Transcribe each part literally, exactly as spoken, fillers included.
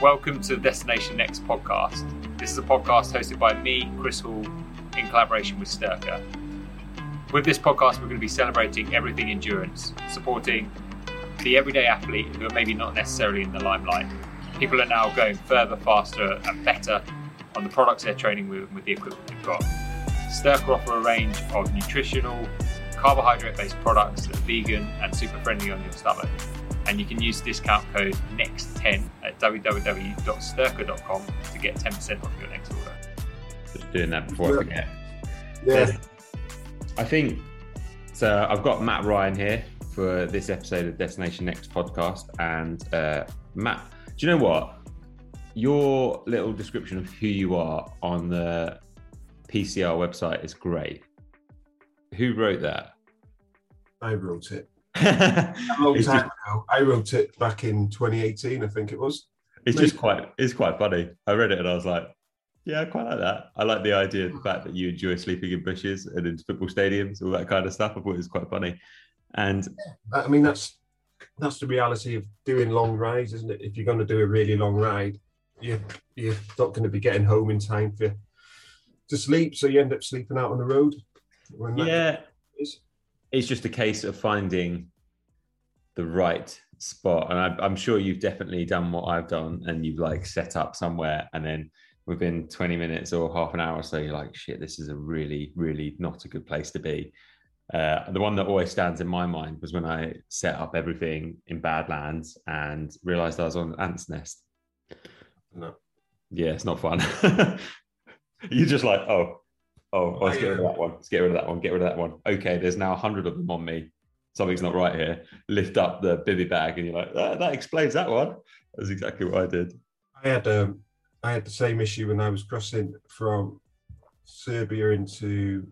Welcome to the Destination Next podcast. This is a podcast hosted by me, Chris Hall, in collaboration with Sturka. With this podcast, we're going to be celebrating everything endurance, supporting the everyday athlete who are maybe not necessarily in the limelight. People are now going further, faster and better on the products they're training with with the equipment they've got. Sturka offer a range of nutritional, carbohydrate-based products that are vegan and super friendly on your stomach. And you can use discount code next ten at w w w dot sturka dot com to get ten percent off your next order. Just doing that before yeah. I forget. Yeah. So, I think, so I've got Matt Ryan here for this episode of Destination Next podcast. And uh, Matt, do you know what? Your little description of who you are on the P C R website is great. Who wrote that? I wrote it. A long it's time just, ago. I wrote it back in twenty eighteen, I think it was. it's Maybe. just quite, it's quite funny. I read it and I was like, yeah, I quite like that. I like the idea of the fact that you enjoy sleeping in bushes and in football stadiums, all that kind of stuff. I thought it was quite funny. And I mean, that's that's the reality of doing long rides, isn't it? If you're going to do a really long ride, you you're not going to be getting home in time for to sleep, so you end up sleeping out on the road. When that yeah, is. it's just a case of finding the right spot. And I, I'm sure you've definitely done what I've done, and you've like set up somewhere, and then within twenty minutes or half an hour or so, you're like, shit, this is a really, really not a good place to be. Uh, the one that always stands in my mind was when I set up everything in Badlands and realized I was on an ant's nest. No. Yeah, it's not fun. You're just like, oh, oh, let's get rid of that one. Let's get rid of that one. Get rid of that one. Okay, there's now a hundred of them on me. Something's not right here. Lift up the bivy bag, and you're like, that, that explains that one. That's exactly what I did. I had um I had the same issue when I was crossing from Serbia into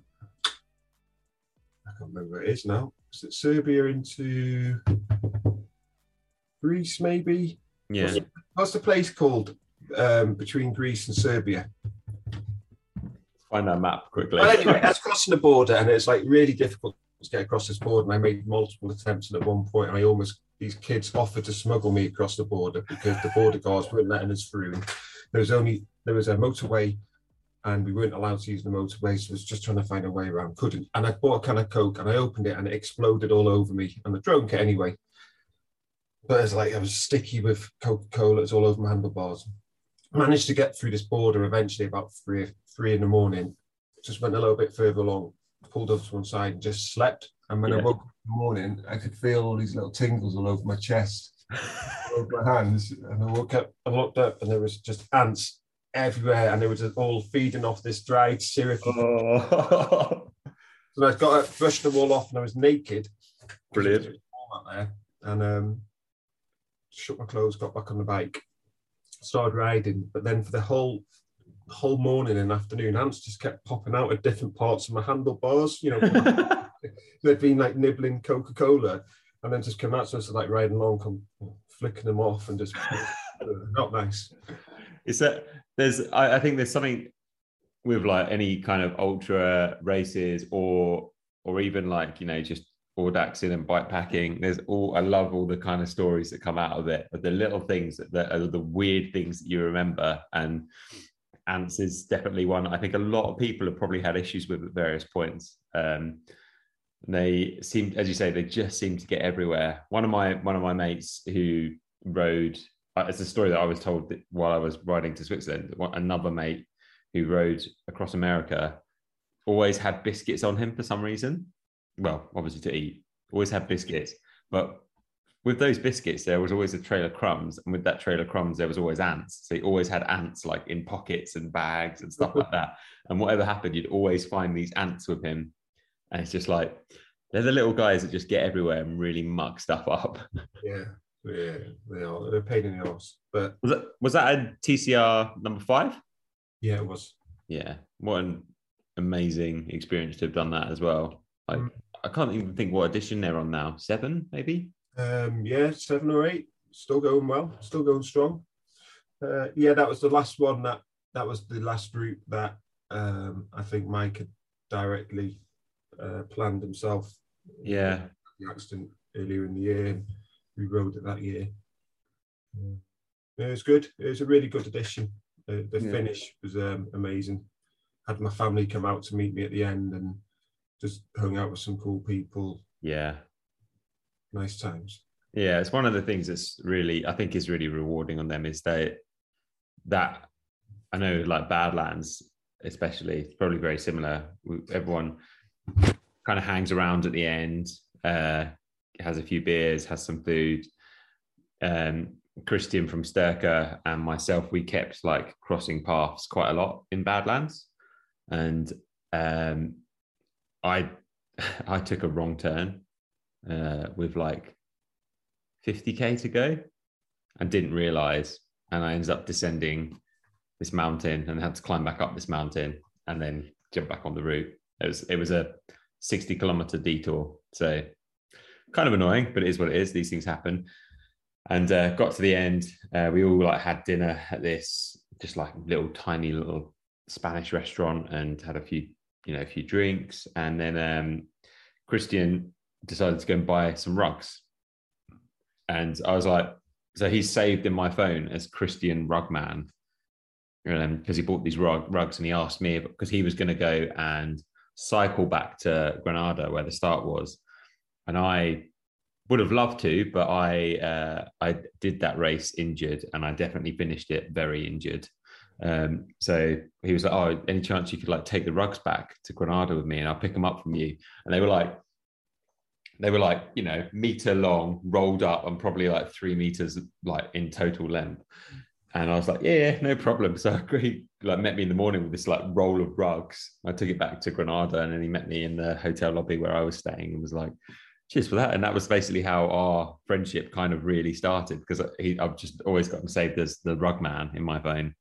I can't remember where it is now. Is it Serbia into Greece, maybe? Yeah. What's the, what's the place called um, between Greece and Serbia? Find that map quickly. Well, anyway, that's crossing the border, and it's like really difficult to get across this border. And I made multiple attempts, and at one point, I almost these kids offered to smuggle me across the border because the border guards weren't letting us through. There was only there was a motorway, and we weren't allowed to use the motorway, so I was just trying to find a way around. Couldn't. And I bought a can of Coke, and I opened it, and it exploded all over me, and I drank it anyway. But it's like I was sticky with Coca-Cola. It's all over my handlebars. Managed to get through this border eventually about three three in the morning. Just went a little bit further along, pulled over to one side and just slept. And when yeah. I woke up in the morning, I could feel all these little tingles all over my chest, all over my hands. And I woke up and looked up, and there was just ants everywhere, and they were just all feeding off this dried syrup. Oh. So I got up, brushed them all off, and I was naked. Brilliant. Was warm out there, and um, shook my clothes, got back on the bike, started riding. But then for the whole whole morning and afternoon, ants just kept popping out at different parts of my handlebars. You know, they'd been like nibbling Coca-Cola, and then just come out. So it's like riding along, come flicking them off, and just not nice. Is that there's? I, I think there's something with like any kind of ultra races, or or even like you know just audaxing and bike packing. There's all I love all the kind of stories that come out of it, but the little things that, that are the weird things that you remember. And ants is definitely one. I think a lot of people have probably had issues with at various points. Um, they seem, as you say, they just seem to get everywhere. One of my one of my mates who rode. Uh, it's a story that I was told that while I was riding to Switzerland. Another mate who rode across America always had biscuits on him for some reason. Well, obviously to eat. Always had biscuits, but with those biscuits, there was always a trail of crumbs, and with that trail of crumbs, there was always ants. So he always had ants like in pockets and bags and stuff like that. And whatever happened, you'd always find these ants with him. And it's just like, they're the little guys that just get everywhere and really muck stuff up. Yeah, yeah, they are. They're a pain in the arse. But was that was that a T C R number five? Yeah, it was. Yeah, what an amazing experience to have done that as well. Like, mm. I can't even think what edition they're on now. Seven, maybe. Um, yeah, seven or eight. Still going well. Still going strong. Uh, yeah, that was the last one. That that was the last route that um, I think Mike had directly uh, planned himself. Yeah. The accident earlier in the year, and we rode it that year. it was good. It was a really good addition. The, the Yeah. finish was um, amazing. Had my family come out to meet me at the end and just hung out with some cool people. Yeah. Nice times. Yeah, it's one of the things that's really, I think, is really rewarding on them is that that I know, like Badlands, especially, it's probably very similar. Everyone kind of hangs around at the end, uh, has a few beers, has some food. Um, Christian from Sturka and myself, we kept like crossing paths quite a lot in Badlands, and um, I I took a wrong turn uh, with like fifty K to go and didn't realize, and I ended up descending this mountain and had to climb back up this mountain and then jump back on the route. It was it was a sixty kilometer detour, so kind of annoying, but it is what it is. These things happen. And uh, got to the end. Uh, we all like had dinner at this just like little tiny little Spanish restaurant and had a few, you know, a few drinks. And then um, Christian decided to go and buy some rugs. And I was like, so he's saved in my phone as Christian Rugman because um, he bought these rug, rugs and he asked me because he was going to go and cycle back to Granada where the start was. And I would have loved to, but I uh, I did that race injured, and I definitely finished it very injured. Um, so he was like, "Oh, any chance you could like take the rugs back to Granada with me, and I'll pick them up from you?" And they were like, they were like, you know, meter long, rolled up, and probably like three meters like in total length. And I was like, "Yeah, no problem." So I agreed. Like, met me in the morning with this like roll of rugs. I took it back to Granada, and then he met me in the hotel lobby where I was staying, and was like, cheers for that. And that was basically how our friendship kind of really started, because I've just always got him saved as the rug man in my phone.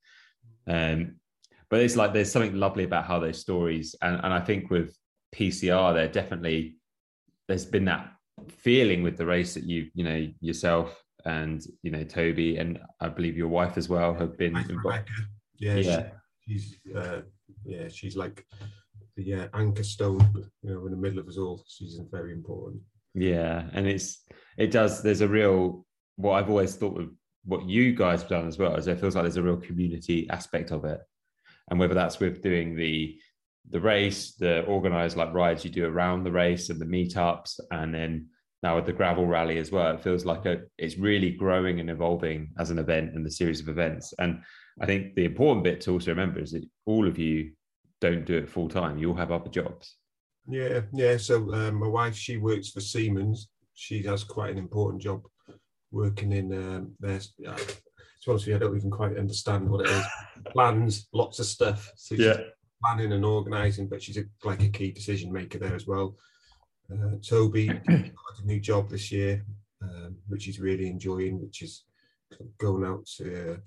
Um, but it's like, there's something lovely about how those stories, and, and I think with P C R, there definitely, there's been that feeling with the race that you, you know, yourself and, you know, Toby, and I believe your wife as well have been involved. Rebecca. Yeah, yeah. She, she's, uh, yeah, she's like the uh, anchor stone, you know, in the middle of us all. She's very important. Yeah, and it's it does. There's a real, what I've always thought of what you guys have done as well, is it feels like there's a real community aspect of it, and whether that's with doing the the race, the organised like rides you do around the race and the meetups, and then now with the gravel rally as well, it feels like a, it's really growing and evolving as an event and the series of events. And I think the important bit to also remember is that all of you don't do it full time. You all have other jobs. Yeah, yeah. So um, my wife, she works for Siemens. She has quite an important job working in um, there. To be honest with you, I don't even quite understand what it is. Plans, lots of stuff. So she's Yeah. planning and organising, but she's a, like a key decision maker there as well. Uh, Toby got a new job this year, um, which he's really enjoying, which is going out to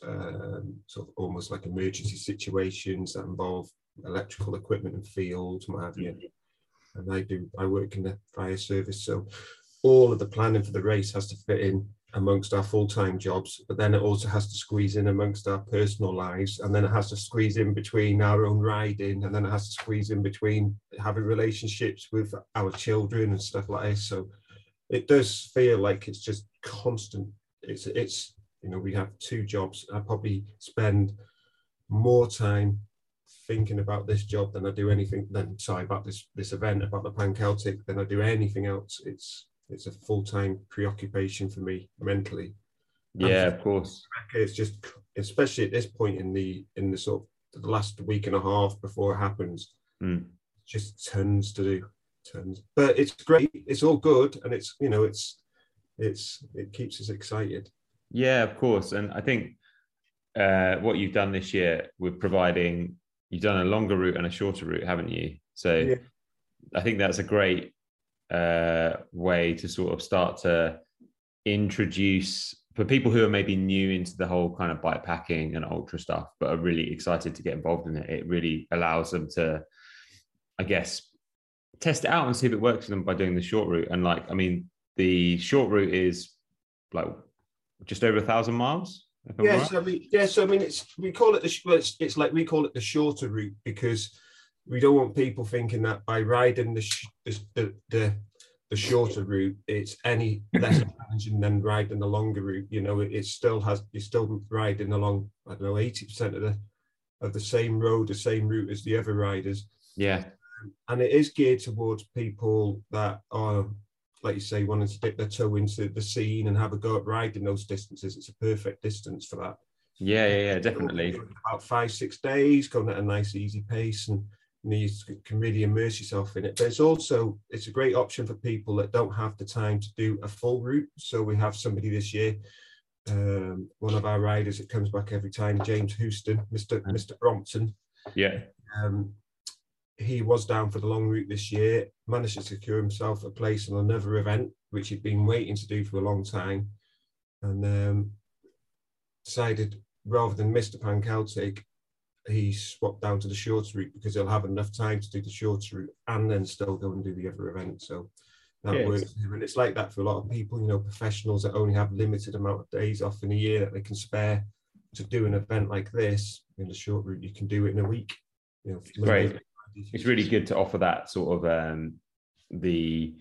um, sort of almost like emergency situations that involve electrical equipment and fields and what have you. And I do, I work in the fire service, so all of the planning for the race has to fit in amongst our full-time jobs, but then it also has to squeeze in amongst our personal lives, and then it has to squeeze in between our own riding, and then it has to squeeze in between having relationships with our children and stuff like this. So it does feel like it's just constant. It's, it's you know, we have two jobs. I probably spend more time thinking about this job than I do anything, then sorry, about this this event, about the Pan Celtic, than I do anything else. It's it's a full-time preoccupation for me mentally. Yeah, of course. It's just, especially at this point in the in the sort of the last week and a half before it happens, mm. just tons to do, tons. But it's great. It's all good, and it's, you know, it's it's it keeps us excited. Yeah, of course. And I think uh, what you've done this year with providing, you've done a longer route and a shorter route, haven't you? So yeah. I think that's a great uh, way to sort of start to introduce, for people who are maybe new into the whole kind of bike packing and ultra stuff, but are really excited to get involved in it. It really allows them to, I guess, test it out and see if it works for them by doing the short route. And like, I mean, the short route is like just over a thousand miles. Yes, right? I mean, yeah. So I mean, it's we call it the well, it's, it's like we call it the shorter route because we don't want people thinking that by riding the the the, the the shorter route, it's any less challenging than riding the longer route. You know, it, it still has, you're still riding along, I don't know, eighty percent of the of the same road, the same route as the other riders. Yeah. And it is geared towards people that are, like you say, wanting to dip their toe into the scene and have a go at riding those distances. It's a perfect distance for that. Yeah, yeah, yeah, definitely. About five, six days, going at a nice, easy pace, and you know, you can really immerse yourself in it. But it's also, it's a great option for people that don't have the time to do a full route. So we have somebody this year, um, one of our riders that comes back every time, James Houston, Mister Mister Brompton. Yeah. Um, he was down for the long route this year, managed to secure himself a place on another event, which he'd been waiting to do for a long time, and um, decided rather than Mister Pan Celtic, he swapped down to the shorter route because he'll have enough time to do the shorter route and then still go and do the other event. So that yes. works. And it's like that for a lot of people, you know, professionals that only have limited amount of days off in a year that they can spare to do an event like this. In the short route, you can do it in a week. You know, great. It's really good to offer that sort of um, the.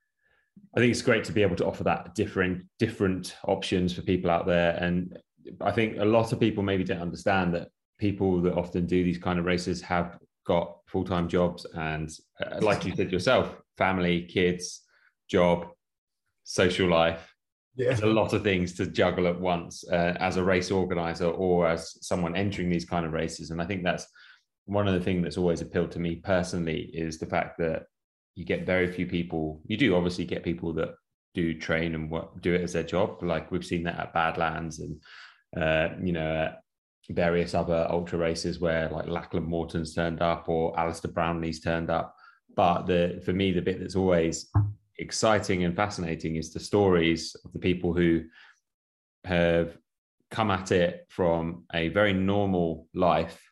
I think it's great to be able to offer that different different options for people out there, and I think a lot of people maybe don't understand that people that often do these kind of races have got full-time jobs and, uh, like you said yourself, family, kids, job, social life. Yeah. There's a lot of things to juggle at once uh, as a race organizer or as someone entering these kind of races. And I think that's one of the things that's always appealed to me personally, is the fact that you get very few people. You do obviously get people that do train and work, do it as their job. Like we've seen that at Badlands and, uh, you know, uh, various other ultra races where like Lachlan Morton's turned up or Alistair Brownlee's turned up. But the for me, the bit that's always exciting and fascinating is the stories of the people who have come at it from a very normal life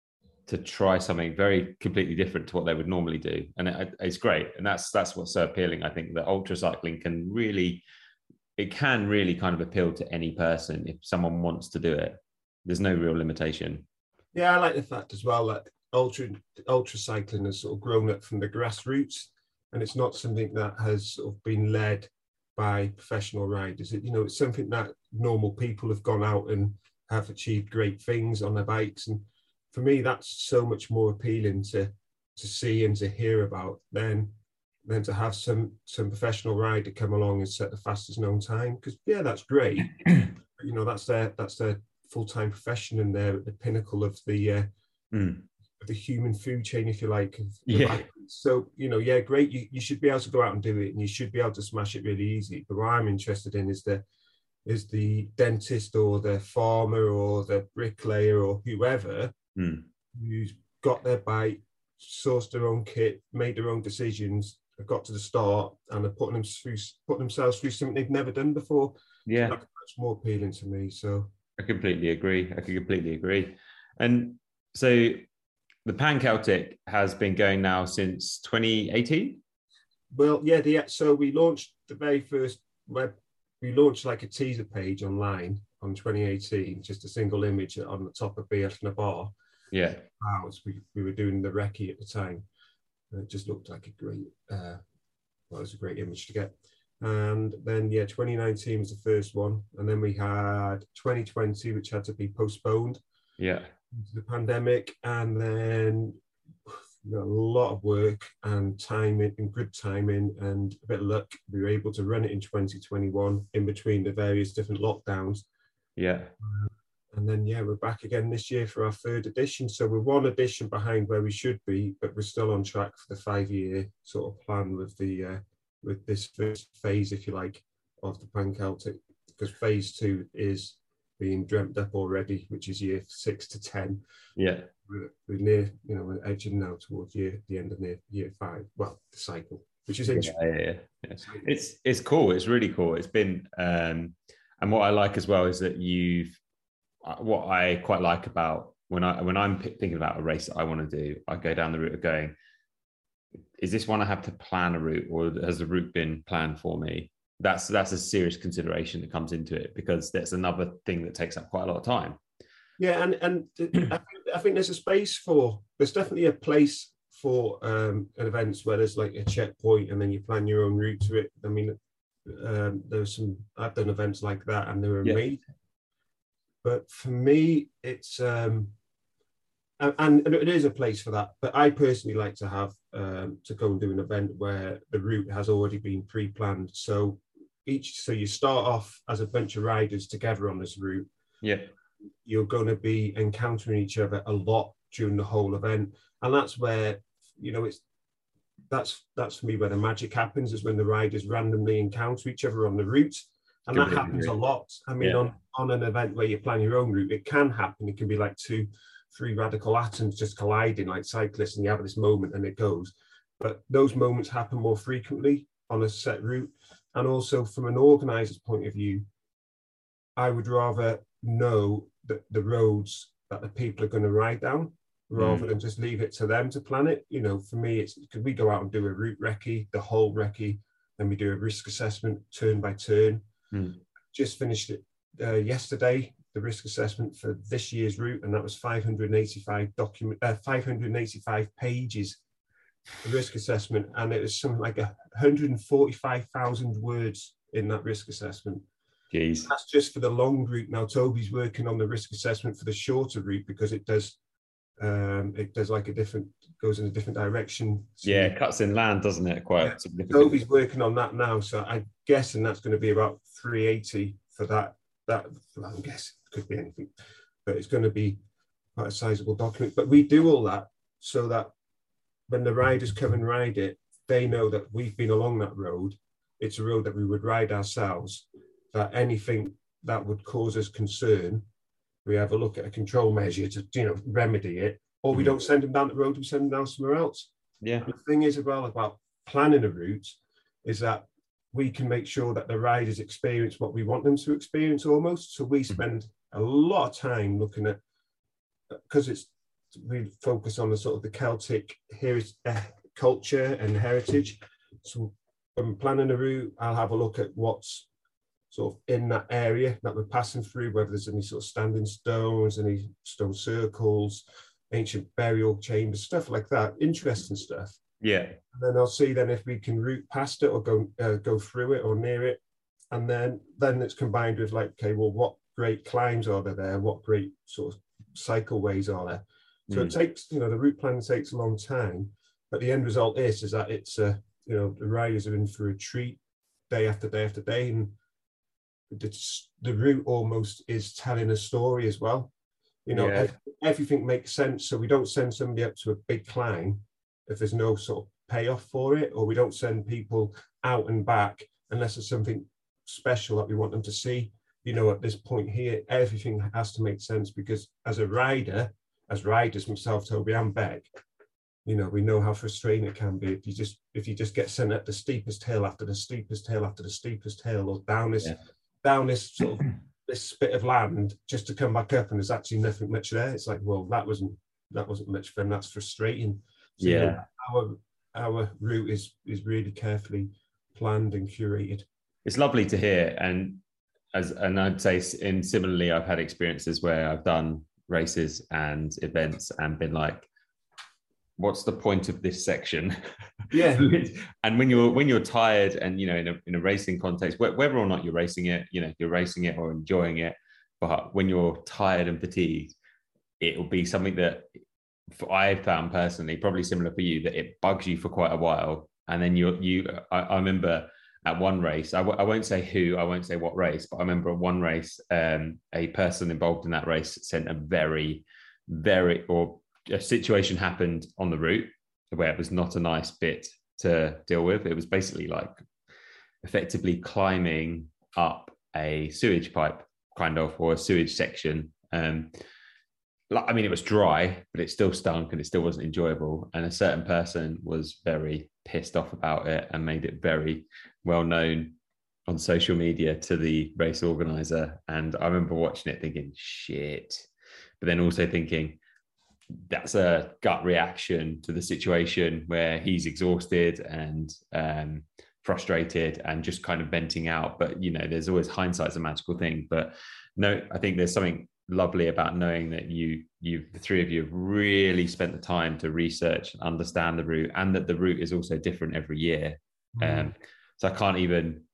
to try something very completely different to what they would normally do. And it, it's great. And that's that's what's so appealing. I think that ultra cycling can really, it can really kind of appeal to any person if someone wants to do it. There's no real limitation. Yeah, I like the fact as well that ultra ultra cycling has sort of grown up from the grassroots, and it's not something that has sort of been led by professional riders. It, you know, it's something that normal people have gone out and have achieved great things on their bikes, and for me, that's so much more appealing to to see and to hear about than than to have some some professional rider come along and set the fastest known time. Because yeah, that's great. You know, that's their that's their full-time profession, and they're at the pinnacle of the uh, mm. of the human food chain, if you like. Yeah. So, you know, yeah, great. You, you should be able to go out and do it, and you should be able to smash it really easy. But what I'm interested in is the is the dentist or the farmer or the bricklayer or whoever mm. who's got their bike, sourced their own kit, made their own decisions, have got to the start, and are putting them through, putting themselves through something they've never done before. Yeah, so that's much more appealing to me. So. I completely agree. I can completely agree. And so the Pan Celtic has been going now since twenty eighteen? Well, yeah, the, so we launched the very first web, we launched like a teaser page online on twenty eighteen, just a single image on the top of B F Nabar. Yeah. House. We, we were doing the recce at the time. And it just looked like a great, uh, well, it was a great image to get. And then, yeah, twenty nineteen was the first one. And then we had twenty twenty, which had to be postponed. Yeah. Due to the pandemic. And then you know, a lot of work and timing and good timing and a bit of luck. We were able to run it in twenty twenty-one in between the various different lockdowns. Yeah. Uh, and then, yeah, we're back again this year for our third edition. So we're one edition behind where we should be, but we're still on track for the five-year sort of plan with the... Uh, with this first phase, if you like, of the Pan Celtic, because phase two is being dreamt up already, which is year six to ten. Yeah. We're, we're near, you know, we're edging now towards year the end of year, year five. Well, the cycle, which is interesting. Yeah, yeah, yeah. It's it's cool. It's really cool. It's been, um, and what I like as well is that you've, what I quite like about when I when I'm thinking about a race that I want to do, I go down the route of going, is this one I have to plan a route, or has the route been planned for me? That's that's a serious consideration that comes into it, because that's another thing that takes up quite a lot of time. Yeah, and and I, think, I think there's a space for, there's definitely a place fought um, at events where there's like a checkpoint and then you plan your own route to it. I mean, um, there's some, I've done events like that and they were Yeah. amazing. But for me, it's, um, and, and it is a place for that. But I personally like to have, um, to go and do an event where the route has already been pre-planned. So each, so you start off as a bunch of riders together on this route. Yeah. You're going to be encountering each other a lot during the whole event. And that's where, you know, it's, that's, that's for me where the magic happens, is when the riders randomly encounter each other on the route. And that happens a lot. I mean, yeah. on, on an event where you plan your own route, it can happen. It can be like two, three radical atoms just colliding like cyclists, and you have this moment and it goes. But those moments happen more frequently on a set route. And also from an organizer's point of view, I would rather know that the roads that the people are going to ride down, rather mm. than just leave it to them to plan it. You know, for me, it's because we go out and do a route recce, the whole recce, then we do a risk assessment turn by turn. Mm. Just finished it uh, yesterday, the risk assessment for this year's route, and that was five hundred eighty-five document, uh, five hundred eighty-five pages, the risk assessment, and it was something like one hundred forty-five thousand words in that risk assessment. Jeez. That's just for the long route. Now Toby's working on the risk assessment for the shorter route because it does, um, it does like a different, goes in a different direction. So yeah, it cuts in land, doesn't it? Quite yeah. significant. Toby's working on that now, so I'm guessing that's going to be about three eighty for that. That I'm guessing it could be anything, but it's going to be quite a sizable document. But we do all that so that when the riders come and ride it, they know that we've been along that road. It's a road that we would ride ourselves. That anything that would cause us concern, we have a look at a control measure to, you know, remedy it, or we don't send them down the road, we send them down somewhere else. Yeah. The thing is as well about planning a route is that we can make sure that the riders experience what we want them to experience almost. So we spend a lot of time looking at, because it's, we focus on the sort of the Celtic heritage, uh, culture and heritage. So when I'm planning a route, I'll have a look at what's sort of in that area that we're passing through, whether there's any sort of standing stones, any stone circles, ancient burial chambers, stuff like that, interesting stuff. Yeah. And then I'll see then if we can route past it or go uh, go through it or near it. And then, then it's combined with like, okay, well, what great climbs are there there? What great sort of cycleways are there? So mm. it takes, you know, the route planning takes a long time, but the end result is, is that it's, uh, you know, the riders are in for a treat day after day after day. And it's, the route almost is telling a story as well. You know, yeah. ev- everything makes sense. So we don't send somebody up to a big climb if there's no sort of payoff for it, or we don't send people out and back unless it's something special that we want them to see. You know, at this point here, everything has to make sense, because as a rider, as riders, myself, Toby and Beck, you know, we know how frustrating it can be if you just if you just get sent up the steepest hill after the steepest hill after the steepest hill, or down this yeah. down this sort of this bit of land just to come back up, and there's actually nothing much there. It's like, well, that wasn't that wasn't much fun. That's frustrating. So, yeah, you know, our our route is is really carefully planned and curated. It's lovely to hear, and as and I'd say, in similarly, I've had experiences where I've done races and events and been like, what's the point of this section? Yeah. And when you're when you're tired, and you know, in a in a racing context, whether or not you're racing it, you know, you're racing it or enjoying it, but when you're tired and fatigued, it will be something that I've found personally, probably similar for you, that it bugs you for quite a while. And then you you I, I remember at one race, I w- I won't say who, I won't say what race, but I remember at one race, um, a person involved in that race sent a very, very, or a situation happened on the route where it was not a nice bit to deal with. It was basically like effectively climbing up a sewage pipe, kind of, or a sewage section. Um, I mean, it was dry, but it still stunk and it still wasn't enjoyable. And a certain person was very pissed off about it and made it very well known on social media to the race organizer. And I remember watching it thinking, shit, but then also thinking, that's a gut reaction to the situation where he's exhausted and um, frustrated and just kind of venting out. But, you know, there's always hindsight's a magical thing. But no, I think there's something lovely about knowing that you, you, the three of you have really spent the time to research and understand the route, and that the route is also different every year. Mm. Um, so I can't even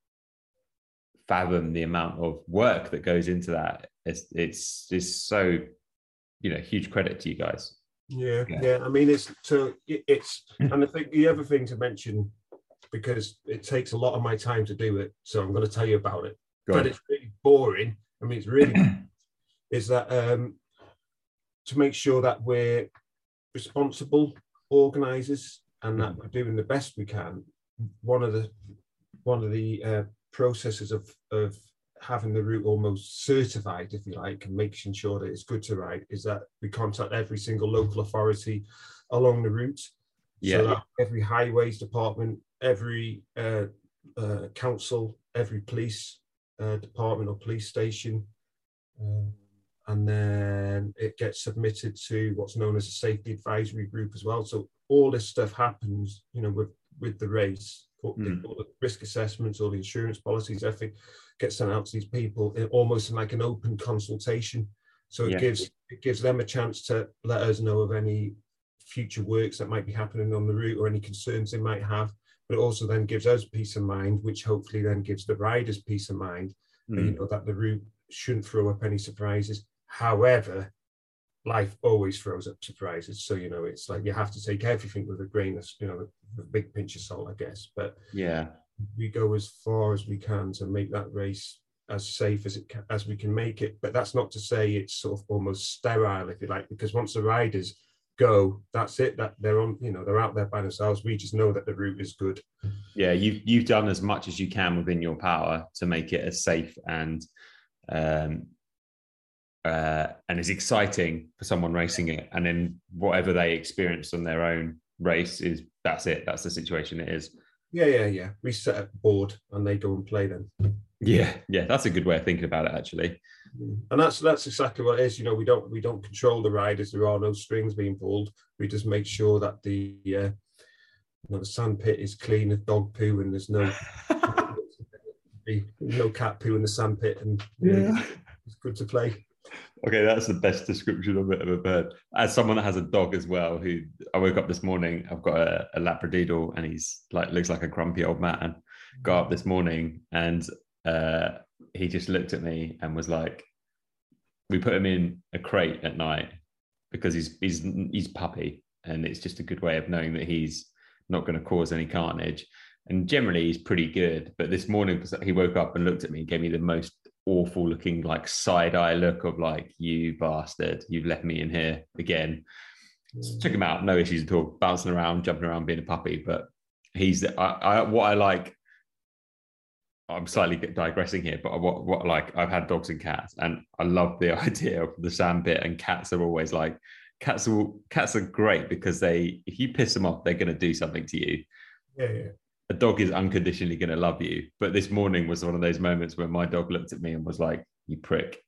fathom the amount of work that goes into that. It's, it's, it's so, you know, huge credit to you guys. Yeah, yeah. yeah. I mean, it's so it, it's, and I think the other thing to mention, because it takes a lot of my time to do it, so I'm going to tell you about it. Go but on. It's really boring. I mean, it's really is that um, to make sure that we're responsible organisers and that we're doing the best we can. One of the one of the uh, processes of of having the route almost certified, if you like, and making sure that it's good to ride, is that we contact every single local authority along the route. Yeah. So that every highways department, every uh, uh, council, every police uh, department or police station, um, and then it gets submitted to what's known as a safety advisory group as well. So all this stuff happens, you know, with with the race. All, mm. all the risk assessments, all the insurance policies, everything gets sent out to these people in, almost in like an open consultation. So it yeah. gives it gives them a chance to let us know of any future works that might be happening on the route or any concerns they might have. But it also then gives us peace of mind, which hopefully then gives the riders peace of mind, mm. that, you know, that the route shouldn't throw up any surprises. However, life always throws up surprises. So, you know, it's like you have to take everything with a grain of, you know, with a big pinch of salt, I guess. But yeah, we go as far as we can to make that race as safe as it can, as we can make it. But that's not to say it's sort of almost sterile, if you like, because once the riders go, that's it, that they're on, you know, they're out there by themselves. We just know that the route is good. Yeah, you've you've done as much as you can within your power to make it as safe and um uh and as exciting for someone racing it, and then whatever they experience on their own race is that's it, that's the situation it is. Yeah, yeah, yeah. We set up a board and they go and play then. Yeah, yeah, that's a good way of thinking about it, actually. And that's that's exactly what it is. You know, we don't we don't control the riders. There are no strings being pulled. We just make sure that the uh, you know, the sand pit is clean of dog poo and there's no no cat poo in the sand pit, and yeah, know, it's good to play. Okay, that's the best description of it I've ever heard. As someone that has a dog as well, who I woke up this morning, I've got a, a Labradoodle, and he's like looks like a grumpy old man. Got up this morning and uh, he just looked at me and was like, "We put him in a crate at night because he's he's he's puppy, and it's just a good way of knowing that he's not going to cause any carnage. And generally, he's pretty good. But this morning, he woke up and looked at me, and gave me the most awful looking like side eye look of like, you bastard, you've left me in here again." So took him out, no issues at all, bouncing around, jumping around, being a puppy. But he's I, I what I like. I'm slightly digressing here, but what what like I've had dogs and cats, and I love the idea of the sand pit. And cats are always like cats are cats are great because they, if you piss them off, they're going to do something to you. Yeah, yeah. A dog is unconditionally going to love you. But this morning was one of those moments where my dog looked at me and was like, "You prick."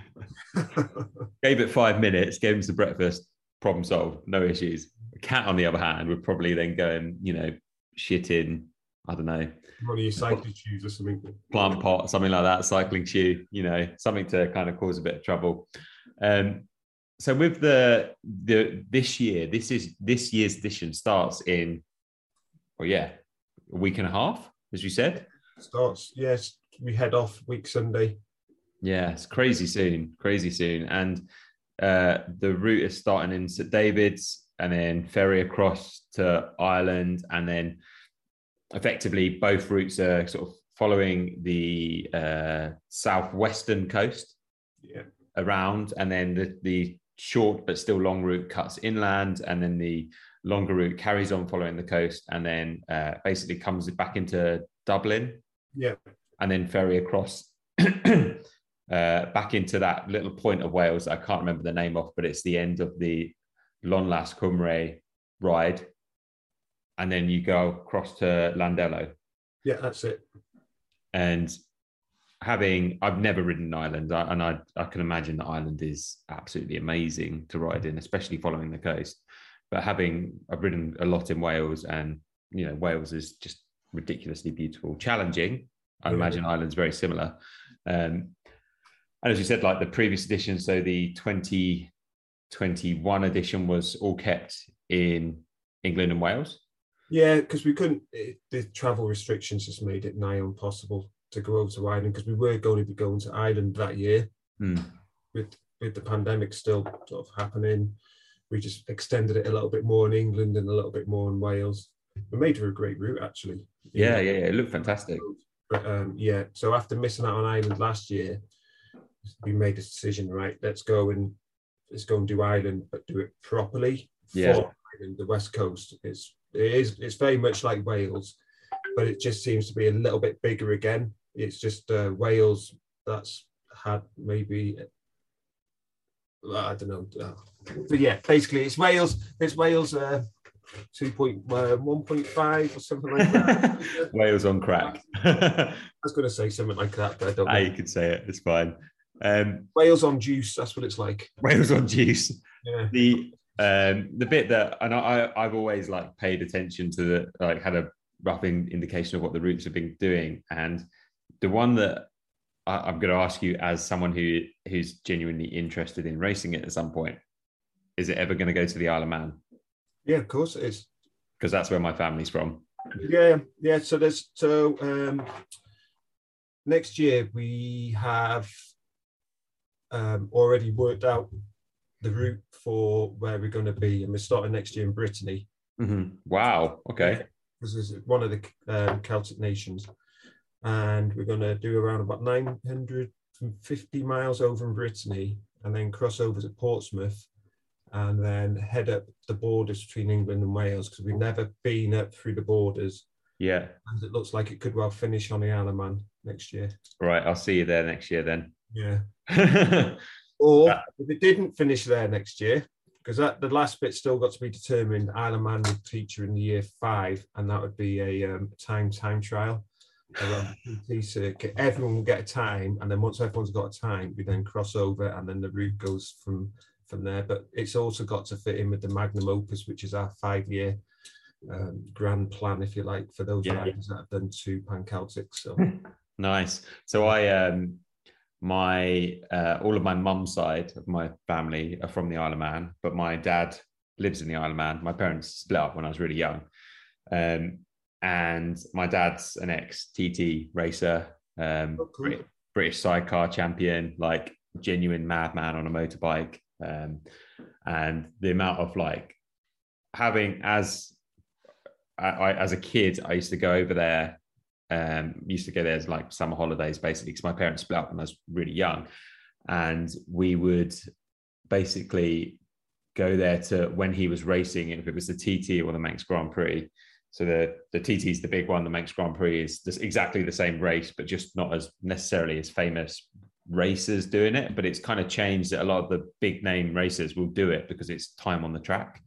Gave it five minutes, gave him some breakfast, problem solved, no issues. A cat, on the other hand, would probably then go and, you know, shit in, I don't know, one of your cycling shoes or something. Plant pot, something like that, cycling shoe, you know, something to kind of cause a bit of trouble. Um, so with the the this year, this is this year's edition starts in, well, yeah, a week and a half, as you said. Starts, yes, we head off week Sunday. Yeah, it's crazy soon, crazy soon. And uh, the route is starting in St David's and then ferry across to Ireland, and then effectively both routes are sort of following the uh, southwestern coast, yeah, around, and then the, the short but still long route cuts inland, and then the longer route carries on following the coast, and then uh, basically comes back into Dublin, yeah, and then ferry across uh, back into that little point of Wales I can't remember the name of, but it's the end of the Llanlas Cymru ride, and then you go across to Llandello. Yeah, that's it. And having, I've never ridden Ireland, and I, I can imagine that Ireland is absolutely amazing to ride in, especially following the coast. But having, I've ridden a lot in Wales, and, you know, Wales is just ridiculously beautiful, challenging. I yeah. imagine Ireland's very similar. Um, And as you said, like the previous edition, so the twenty twenty-one edition was all kept in England and Wales. Yeah, because we couldn't. It, the travel restrictions just made it nigh impossible to go over to Ireland, because we were going to be going to Ireland that year. Hmm. With with the pandemic still sort of happening, we just extended it a little bit more in England and a little bit more in Wales. We made it a great route, actually. Yeah, yeah, yeah, it looked fantastic. But um, yeah, so after missing out on Ireland last year, we made a decision, right, let's go and let's go and do Ireland, but do it properly. Yeah. For Ireland, the West Coast is it is it's very much like Wales, but it just seems to be a little bit bigger again. It's just uh, Wales that's had maybe I don't know, uh, but yeah, basically it's Wales. It's Wales uh, two point one point five or something like that. Wales on crack. I was going to say something like that, but I don't know. Ah, you could say it. It's fine. Um, Wales on juice. That's what it's like. Wales on juice. Yeah. The um, the bit that, and I I've always like paid attention to the like had a rough in, indication of what the routes have been doing, and the one that I, I'm going to ask you as someone who who's genuinely interested in racing it at some point, is it ever going to go to the Isle of Man? Yeah, of course it is. Because that's where my family's from. Yeah, yeah. So there's so um, next year we have um, already worked out the route for where we're going to be, and we're starting next year in Brittany. Mm-hmm. Wow. Okay. This is one of the um, Celtic nations, and we're going to do around about nine hundred fifty miles over in Brittany, and then cross over to Portsmouth, and then head up the borders between England and Wales, because we've never been up through the borders. Yeah. And it looks like it could well finish on the Isle of Man next year. Right. I'll see you there next year then. Yeah. Or if it didn't finish there next year, because that the last bit still got to be determined, Isle of Man would feature in the year five, and that would be a um, time time trial around the P T circuit. Everyone will get a time, and then once everyone's got a time, we then cross over, and then the route goes from from there. But it's also got to fit in with the Magnum Opus, which is our five-year um, grand plan, if you like, for those yeah. riders that have done two Pan Celtics. So nice. So I um my uh, all of my mum's side of my family are from the Isle of Man, but my dad lives in the Isle of Man. My parents split up when I was really young, um, and my dad's an ex-T T racer, um, oh, cool. British sidecar champion, like genuine madman on a motorbike. Um, and the amount of like having as I, I as a kid, I used to go over there. Um, used to go there as like summer holidays, basically, because my parents split up when I was really young, and we would basically go there to when he was racing, if it was the T T or the Manx Grand Prix. So the the T T is the big one, the Manx Grand Prix is just exactly the same race, but just not as necessarily as famous racers doing it. But it's kind of changed that a lot of the big name racers will do it because it's time on the track.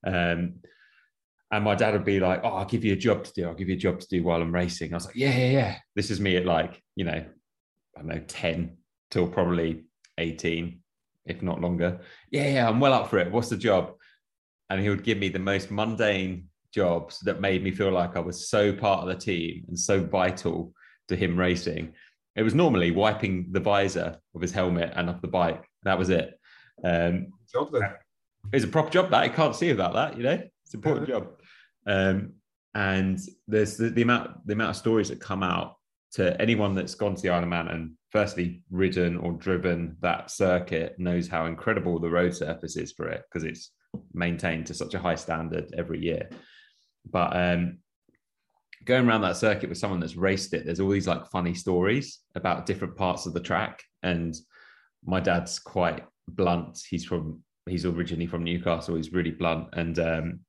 Um, And my dad would be like, oh, I'll give you a job to do. I'll give you a job to do while I'm racing. I was like, yeah, yeah, yeah. This is me at like, you know, I don't know, ten till probably eighteen, if not longer. Yeah, yeah, I'm well up for it. What's the job? And he would give me the most mundane jobs that made me feel like I was so part of the team and so vital to him racing. It was normally wiping the visor of his helmet and off the bike. That was it. Um, job then. It's a proper job that I can't see about that, you know. It's an important job. Um, and there's the, the amount the amount of stories that come out to anyone that's gone to the Isle of Man and firstly ridden or driven that circuit knows how incredible the road surface is for it, because it's maintained to such a high standard every year. But um, going around that circuit with someone that's raced it, there's all these like funny stories about different parts of the track. And my dad's quite blunt. He's from He's originally from Newcastle. He's really blunt. And um,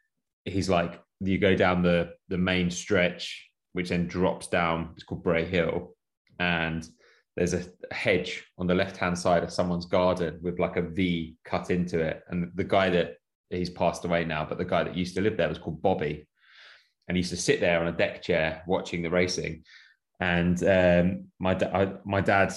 he's like, you go down the, the main stretch, which then drops down. It's called Bray Hill. And there's a hedge on the left-hand side of someone's garden with like a V cut into it. And the guy that, he's passed away now, but the guy that used to live there was called Bobby. And he used to sit there on a deck chair watching the racing. And um, my, da- my dad...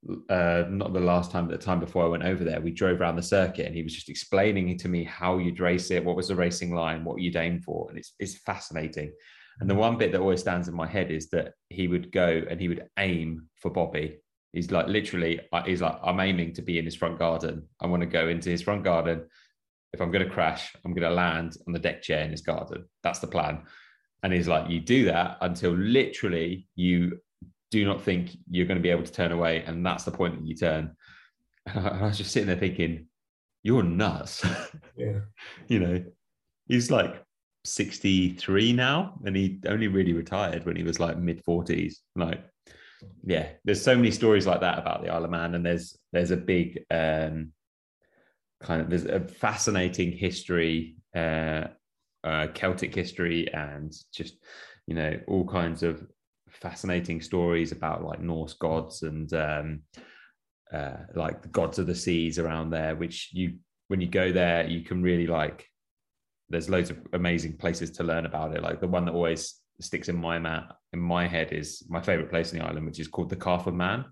Uh, not the last time, but the time before I went over there, we drove around the circuit and he was just explaining to me how you'd race it, what was the racing line, what you'd aim for. And it's, it's fascinating. And the one bit that always stands in my head is that he would go and he would aim for Bobby. He's like, literally, he's like, I'm aiming to be in his front garden. I want to go into his front garden. If I'm going to crash, I'm going to land on the deck chair in his garden. That's the plan. And he's like, you do that until literally you do not think you're going to be able to turn away. And that's the point that you turn. And I, I was just sitting there thinking, you're nuts. Yeah. You know, he's like sixty-three now, and he only really retired when he was like mid forties. Like, yeah, there's so many stories like that about the Isle of Man, and there's there's a big um, kind of there's a fascinating history, uh, uh, Celtic history, and just, you know, all kinds of fascinating stories about like Norse gods and um, uh, like the gods of the seas around there, which you when you go there you can really like. There's loads of amazing places to learn about it. Like the one that always sticks in my mat in my head is my favorite place in the island, which is called the Calf of Man.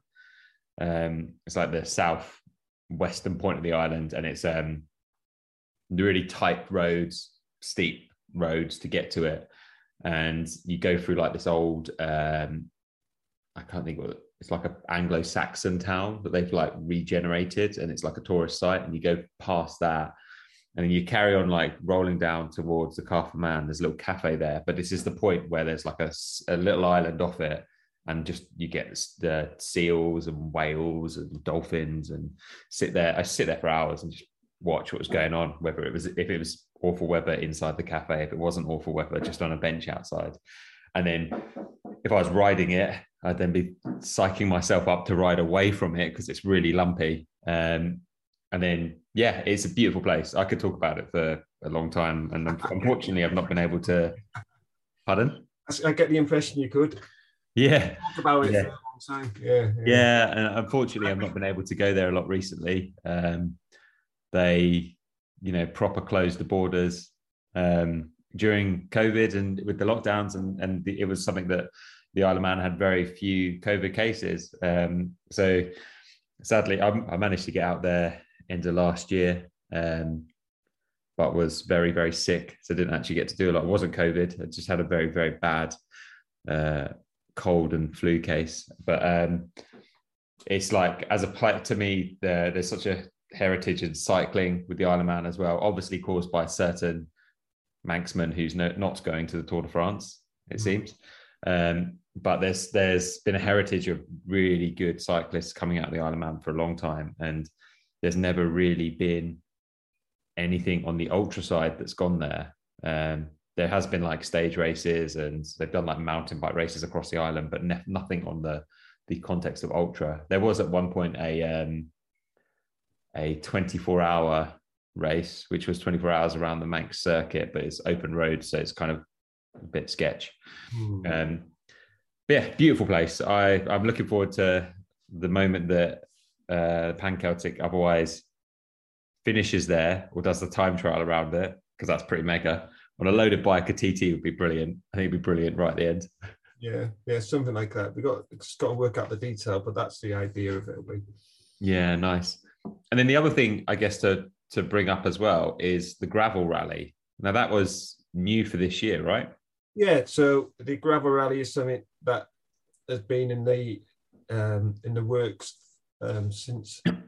Um, it's like the south western point of the island, and it's um, really tight roads, steep roads to get to it. And you go through like this old, um, I can't think what it's like, an Anglo-Saxon town that they've like regenerated, and it's like a tourist site. And you go past that, and then you carry on like rolling down towards the Calf of Man. There's a little cafe there, but this is the point where there's like a, a little island off it, and just you get the seals and whales and dolphins, and sit there. I sit there for hours and just watch what was going on. Whether it was if it was awful weather inside the cafe, if it wasn't awful weather, just on a bench outside. And then if I was riding it, I'd then be psyching myself up to ride away from it because it's really lumpy. Um, And then, yeah, it's a beautiful place. I could talk about it for a long time. And unfortunately, I've not been able to. Pardon? I get the impression you could. Yeah. Talk about it yeah. for a long time. Yeah, yeah. Yeah. And unfortunately, I've not been able to go there a lot recently. Um, they, you know, proper closed the borders um, during COVID and with the lockdowns. And, and the, it was something that the Isle of Man had very few COVID cases. Um, so sadly, I, I managed to get out there end of last year, um, but was very, very sick. So I didn't actually get to do a lot. It wasn't COVID. I just had a very, very bad uh, cold and flu case. But um, it's like, as a play, to me, there, there's such a heritage in cycling with the Isle of Man as well, obviously caused by a certain Manxman who's no, not going to the Tour de France, it mm-hmm. seems. Um, but there's there's been a heritage of really good cyclists coming out of the Isle of Man for a long time, and there's never really been anything on the ultra side that's gone there. Um, there has been like stage races, and they've done like mountain bike races across the island, but ne- nothing on the the context of ultra. There was at one point a um, a twenty-four hour race, which was twenty-four hours around the Manx circuit, but it's open road, so it's kind of a bit sketch. Mm. Um, but yeah, beautiful place. I, I'm looking forward to the moment that uh, Pan Celtic otherwise finishes there or does the time trial around it, because that's pretty mega. On a loaded bike, a T T would be brilliant. I think it'd be brilliant right at the end. Yeah, yeah, something like that. We got it's got to work out the detail, but that's the idea of it. Yeah, nice. And then the other thing, I guess, to to bring up as well is the gravel rally. Now that was new for this year, right? Yeah. So the gravel rally is something that has been in the um, in the works um, since uh,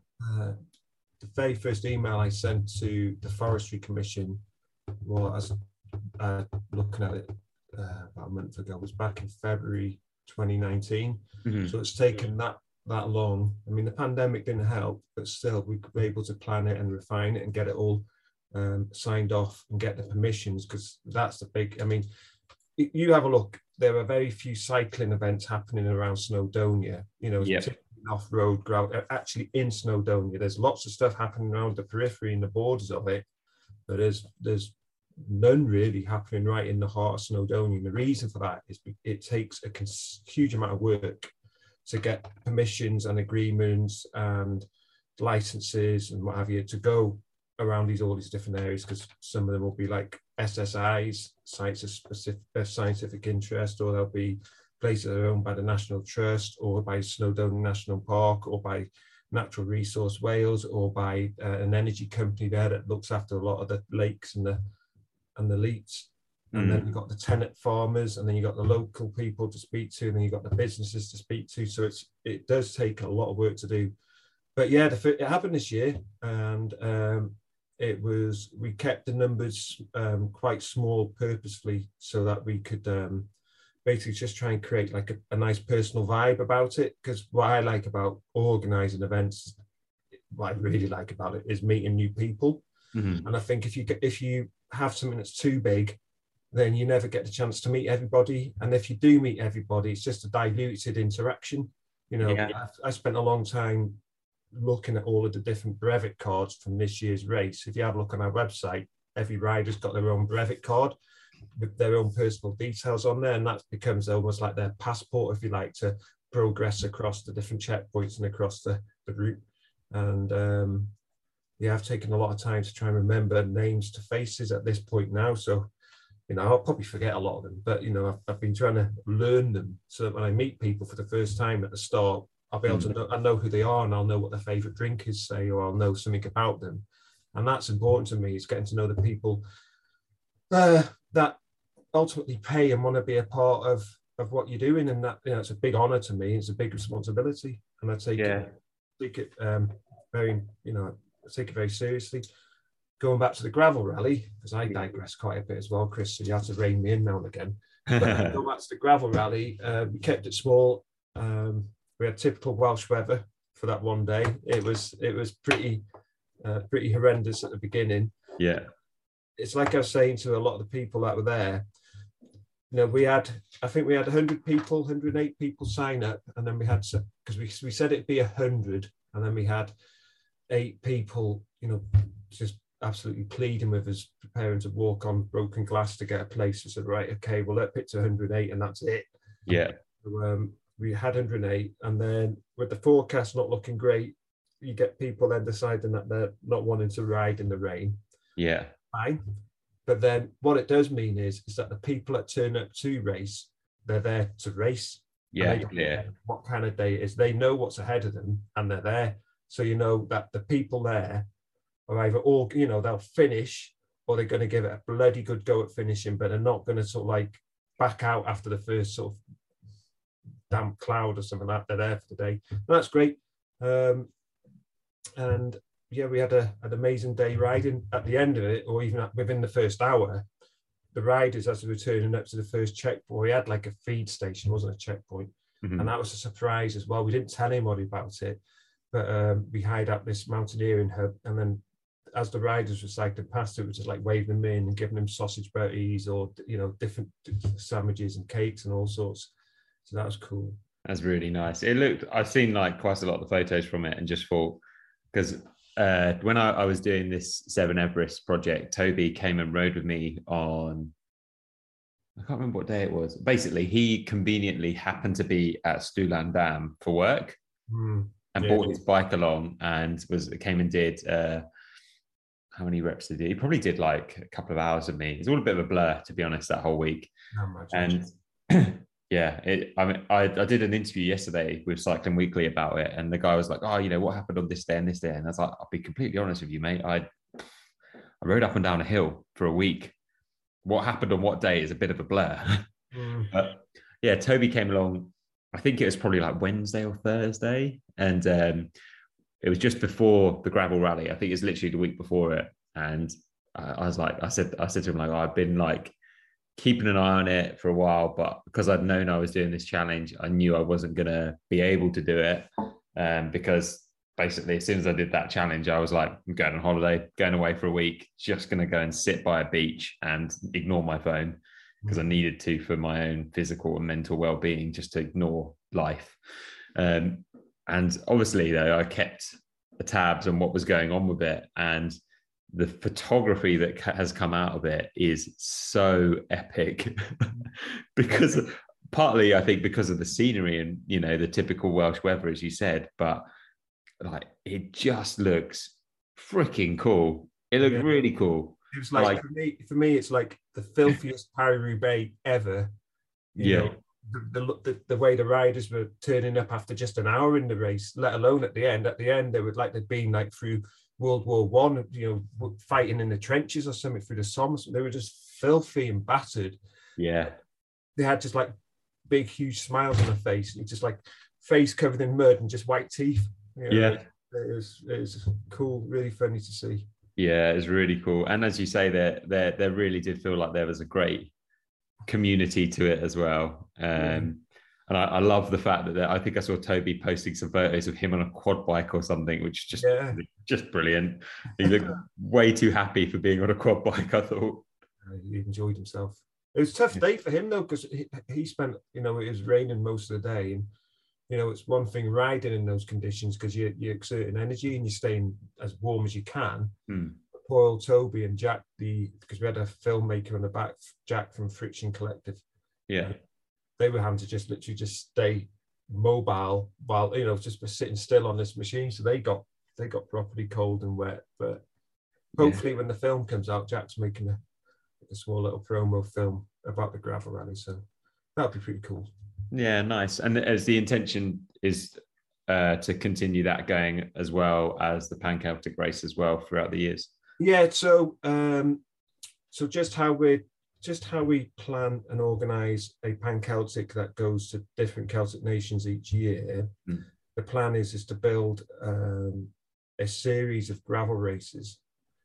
the very first email I sent to the Forestry Commission was uh, looking at it uh, about a month ago. It was back in February twenty nineteen. Mm-hmm. So it's taken that that long. I mean, the pandemic didn't help, but still we were able to plan it and refine it and get it all um, signed off and get the permissions, because that's the big, I mean, you have a look, there are very few cycling events happening around Snowdonia, you know, yep. off-road gravel, actually in Snowdonia. There's lots of stuff happening around the periphery and the borders of it, but there's there's none really happening right in the heart of Snowdonia. And the reason for that is it takes a huge amount of work to get permissions and agreements and licenses and what have you to go around these all these different areas, because some of them will be like S S Is, sites of specific uh, scientific interest, or they'll be places that are owned by the National Trust or by Snowdonia National Park or by Natural Resource Wales or by uh, an energy company there that looks after a lot of the lakes and the and the leats. And Mm. then you've got the tenant farmers, and then you've got the local people to speak to, and then you've got the businesses to speak to. So it's it does take a lot of work to do. But yeah, the, it happened this year, and um, it was, we kept the numbers um, quite small purposefully so that we could um, basically just try and create like a, a nice personal vibe about it. Because what I like about organising events, what I really like about it, is meeting new people. Mm-hmm. And I think if you get, if you have something that's too big, then you never get the chance to meet everybody. And if you do meet everybody, it's just a diluted interaction. You know, Yeah. I, I spent a long time looking at all of the different brevet cards from this year's race. If you have a look on our website, every rider's got their own brevet card with their own personal details on there. And that becomes almost like their passport, if you like, to progress across the different checkpoints and across the, the route. And um, yeah, I've taken a lot of time to try and remember names to faces at this point now. So, you know, I'll probably forget a lot of them, but, you know, I've, I've been trying to learn them so that when I meet people for the first time at the start, I'll be able to know, I know who they are, and I'll know what their favourite drink is, say, or I'll know something about them. And that's important to me, is getting to know the people uh, that ultimately pay and want to be a part of, of what you're doing. And that, you know, it's a big honour to me. It's a big responsibility. And I take Yeah. it, take it um, very, you know, I take it very seriously. Going back to the gravel rally, because I digress quite a bit as well, Chris, so you have to rein me in now and again. But going back to the gravel rally, uh, we kept it small. Um, we had typical Welsh weather for that one day. It was it was pretty uh, pretty horrendous at the beginning. Yeah. It's like I was saying to a lot of the people that were there, you know, we had, I think we had one hundred people, one hundred eight people sign up, and then we had, because we, we said it'd be one hundred, and then we had eight people, you know, just absolutely pleading with us, preparing to walk on broken glass to get a place. We said, right, okay, well, let's pick to one hundred eight, and that's it. Yeah. So, um, we had one hundred eight, and then with the forecast not looking great, you get people then deciding that they're not wanting to ride in the rain. Yeah. Fine. But then what it does mean is, is that the people that turn up to race, they're there to race. Yeah. Yeah. What kind of day it is. They know what's ahead of them, and they're there. So you know that the people there are either all, you know, they'll finish, or they're going to give it a bloody good go at finishing, but they're not going to sort of like back out after the first sort of damp cloud or something like that. They're there for the day. And that's great. Um, and yeah, we had a, an amazing day riding. At the end of it, or even within the first hour, the riders, as they were turning up to the first checkpoint, we had like a feed station, wasn't a checkpoint. Mm-hmm. And that was a surprise as well. We didn't tell anybody about it, but um, we hired up this mountaineering hub, and then as the riders were cycling past, it was just like waving them in and giving them sausage berries, or, you know, different sandwiches and cakes and all sorts. So that was cool. That's really nice. It looked, I've seen like quite a lot of the photos from it, and just thought, because uh, when I, I was doing this Seven Everest project, Toby came and rode with me on, I can't remember what day it was. Basically, he conveniently happened to be at Stulan Dam for work mm, and yeah. brought his bike along, and was came and did, uh, how many reps did he? He probably did like a couple of hours with me. It's all a bit of a blur, to be honest, that whole week. And yeah, it, I mean, I, I did an interview yesterday with Cycling Weekly about it, and the guy was like, "Oh, you know, what happened on this day and this day?" And I was like, "I'll be completely honest with you, mate. I, I rode up and down a hill for a week. What happened on what day is a bit of a blur." Mm. But yeah, Toby came along. I think it was probably like Wednesday or Thursday, and um, it was just before the gravel rally. I think it's literally the week before it, and I, I was like, I said, I said to him like, oh, I've been like keeping an eye on it for a while, but because I'd known I was doing this challenge, I knew I wasn't going to be able to do it. Um, because basically, as soon as I did that challenge, I was like, I'm going on holiday, going away for a week, just going to go and sit by a beach and ignore my phone, because I needed to for my own physical and mental well-being, just to ignore life. Um, and obviously, though, I kept the tabs on what was going on with it, and the photography that has come out of it is so epic because partly I think because of the scenery and, you know, the typical Welsh weather, as you said, but like it just looks freaking cool. It looks yeah. really cool. It was like, like for me, for me, it's like the filthiest Paris-Roubaix ever. You yeah. know, the, the the way the riders were turning up after just an hour in the race, let alone at the end. At the end, they would like they'd been like through World War One, you know, fighting in the trenches or something through the Somme. They were just filthy and battered. Yeah. They had just like big, huge smiles on their face, and just like face covered in mud and just white teeth. You know, Yeah. It, it was it was cool, really funny to see. Yeah, it's really cool. And as you say, there there there really did feel like there was a great community to it as well. Um, yeah. And I, I love the fact that there, I think I saw Toby posting some photos of him on a quad bike or something, which is just yeah. just brilliant. He looked way too happy for being on a quad bike, I thought. He enjoyed himself. It was a tough day for him though, because he, he spent, you know, it was raining most of the day, and you know, it's one thing riding in those conditions because you, you're exerting energy and you're staying as warm as you can. Hmm. Poor old Toby and Jack, the because we had a filmmaker on the back, Jack from Friction Collective. Yeah, they were having to just literally just stay mobile while, you know, just sitting still on this machine. So they got they got properly cold and wet. But hopefully, yeah. when the film comes out, Jack's making a, a small little promo film about the gravel rally. So that'd be pretty cool. Yeah, nice. And as the intention is uh, to continue that going as well as the Pan Celtic race as well throughout the years. Yeah. So, um, so just how we just how we plan and organise a Pan Celtic that goes to different Celtic nations each year. Mm. The plan is is to build um, a series of gravel races,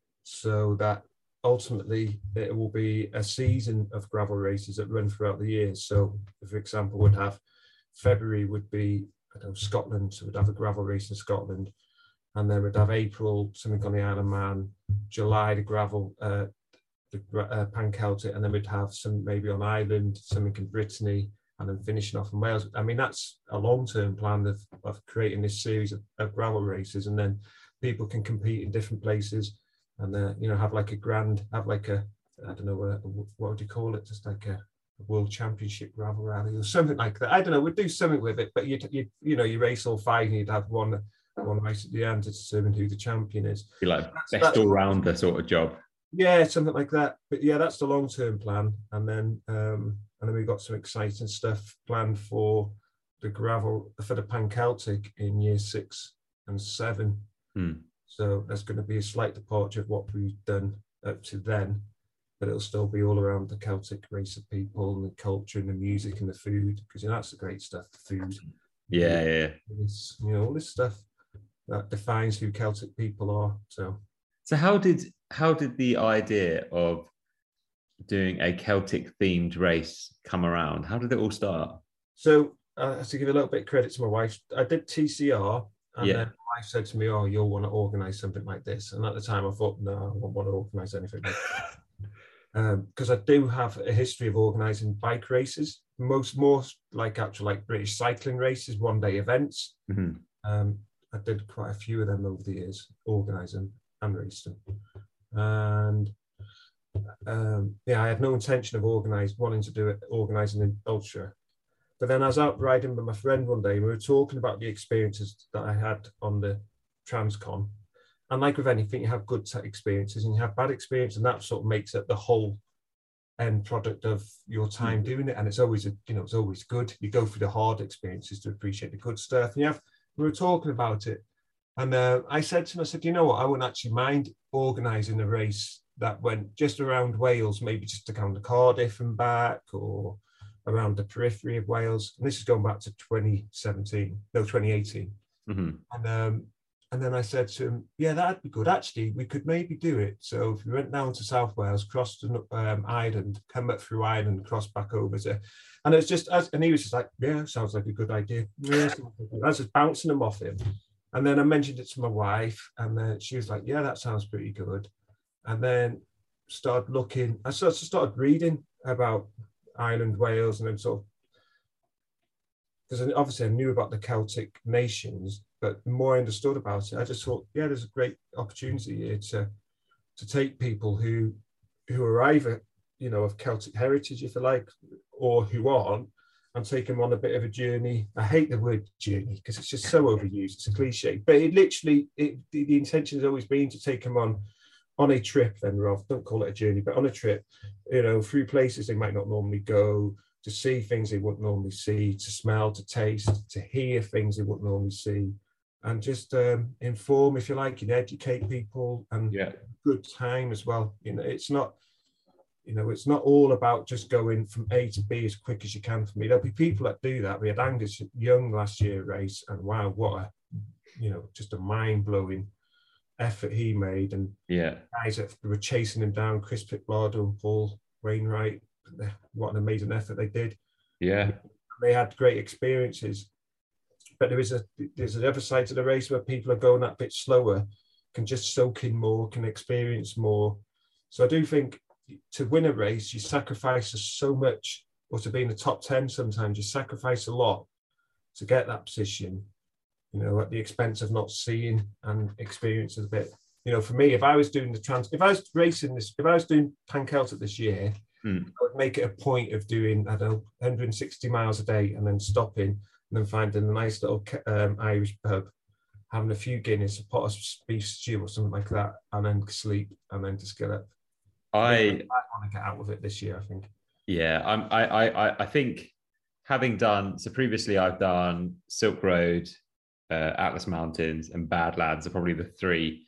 so that ultimately it will be a season of gravel races that run throughout the year. So, for example, would have February would be, I don't know, Scotland, so we'd have a gravel race in Scotland, and then we'd have April something on the Isle of Man, July the gravel, uh, the uh, Pan Celtic, and then we'd have some maybe on Ireland, something in Brittany, and then finishing off in Wales. I mean, that's a long-term plan of, of creating this series of, of gravel races, and then people can compete in different places. And, uh, you know, have like a grand, have like a, I don't know, a, what would you call it? Just like a, a world championship gravel rally or something like that. I don't know, we'd do something with it, but you you you know, you race all five and you'd have one one race at the end to determine who the champion is. Be like that's, best all-rounder sort of job. Yeah, something like that. But yeah, that's the long-term plan. And then um, and then we've got some exciting stuff planned for the gravel, for the Pan Celtic in year six and seven. Hmm. So there's going to be a slight departure of what we've done up to then, but it'll still be all around the Celtic race of people and the culture and the music and the food, because you know that's the great stuff, the food. Yeah, yeah. It's, you know, all this stuff that defines who Celtic people are. So, so how did how did the idea of doing a Celtic themed race come around? How did it all start? So, uh, to give a little bit of credit to my wife, I did T C R. And yeah. then my wife said to me, oh, you'll want to organise something like this. And at the time I thought, no, I won't want to organise anything like that. Because um, I do have a history of organising bike races, most more like actual like British cycling races, one day events. Mm-hmm. Um, I did quite a few of them over the years, organising and racing. And um, yeah, I had no intention of organising, wanting to do it, organising an ultra. But then I was out riding with my friend one day, and we were talking about the experiences that I had on the Transcon. And like with anything, you have good experiences and you have bad experiences, and that sort of makes it the whole end product of your time doing it. And it's always, a, you know, it's always good. You go through the hard experiences to appreciate the good stuff. And you have, we were talking about it. And uh, I said to him, I said, you know what, I wouldn't actually mind organising a race that went just around Wales, maybe just to come to Cardiff and back, or around the periphery of Wales. And this is going back to twenty seventeen, no, twenty eighteen. Mm-hmm. And um, and then I said to him, yeah, that'd be good. Actually, we could maybe do it. So if we went down to South Wales, crossed um, Ireland, come up through Ireland, cross back over to, and it was just, as, and he was just like, yeah, sounds like a good idea. Yeah, I was just bouncing them off him. And then I mentioned it to my wife, and then she was like, yeah, that sounds pretty good. And then started looking, I sort of started reading about Ireland, Wales, and then sort of, because obviously I knew about the Celtic nations, but the more I understood about it, I just thought, yeah, there's a great opportunity here to to take people who who are either, you know, of Celtic heritage, if you like, or who aren't, and take them on a bit of a journey. I hate the word journey because it's just so overused. It's a cliche, but it literally, it, the, the intention has always been to take them on on a trip, then, Rob, don't call it a journey, but on a trip, you know, through places they might not normally go, to see things they wouldn't normally see, to smell, to taste, to hear things they wouldn't normally see, and just um, inform, if you like, and educate people, and yeah. good time as well. You know, it's not, you know, it's not all about just going from A to B as quick as you can for me. There'll be people that do that. We had Angus Young last year race, and wow, what a, you know, just a mind-blowing effort he made. And yeah, guys that were chasing him down, Chris Pitlardo and Paul Wainwright, what an amazing effort they did. Yeah. They had great experiences. But there is a there's the other side to the race where people are going that bit slower, can just soak in more, can experience more. So I do think to win a race, you sacrifice so much, or to be in the top ten sometimes, you sacrifice a lot to get that position, you know, at the expense of not seeing and experiencing a bit. You know, for me, if I was doing the trans, if I was racing this, if I was doing Pankelta this year, mm. I would make it a point of doing, I don't know, one hundred sixty miles a day and then stopping and then finding a nice little um, Irish pub, having a few Guinness, a pot of beef stew or something like that, and then sleep and then just get up. I, I want to get out of it this year, I think. Yeah, I'm, I, I, I think having done, so previously I've done Silk Road, uh, Atlas Mountains and Badlands are probably the three,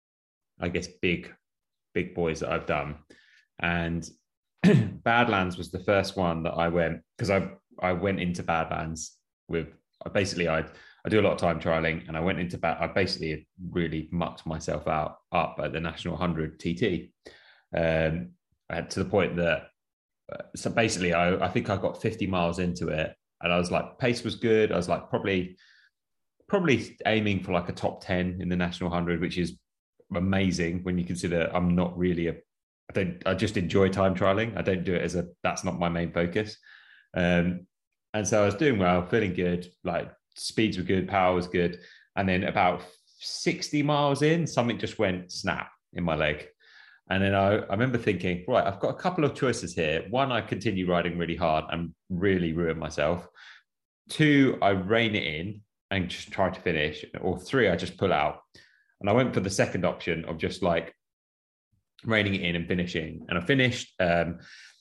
I guess, big, big boys that I've done. And Badlands was the first one that I went, because I, I went into Badlands with, basically I I do a lot of time trialing, and I went into Bad, I basically really mucked myself out up at the National one hundred T T. Um, I had to the point that, uh, so basically I, I think I got fifty miles into it, and I was like, pace was good. I was like, probably, probably aiming for like a top ten in the National one hundred, which is amazing when you consider I'm not really a, I don't, I just enjoy time trialing. I don't do it as a, that's not my main focus. Um, and so I was doing well, feeling good, like speeds were good, power was good. And then about sixty miles in, something just went snap in my leg. And then I, I remember thinking, right, I've got a couple of choices here. One, I continue riding really hard and really ruin myself. Two, I rein it in and just try to finish. Or three, I just pull out. And I went for the second option of just like reining it in and finishing. And I finished. Um,